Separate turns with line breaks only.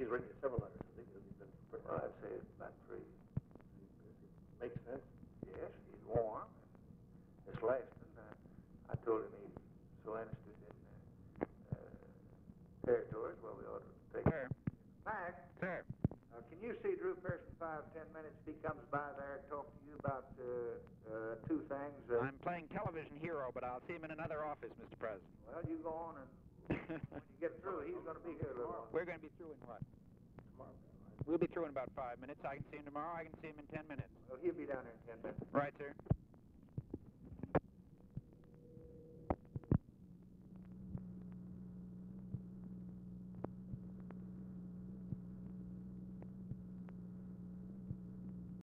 he's written you several letters, has he? Because he's been pretty...
Well, I'd say about 3.
Makes sense.
Yes, he's warm. This last one, I told him he's so interested in territories, well, we ought to take
Sir.
Mac,
Sir.
can you see Drew Pearson 5-10 minutes if he comes by there and talk to you about 2 things?
I'm playing television hero, but I'll see him in another office, Mr. President.
Well, you go on, and when you get through, he's going to be here a little while.
We're going to be through in what?
Tomorrow.
We'll be through in about 5 minutes. I can see him tomorrow. I can see him in 10 minutes.
Well, he'll be down there in 10 minutes.
Right, sir.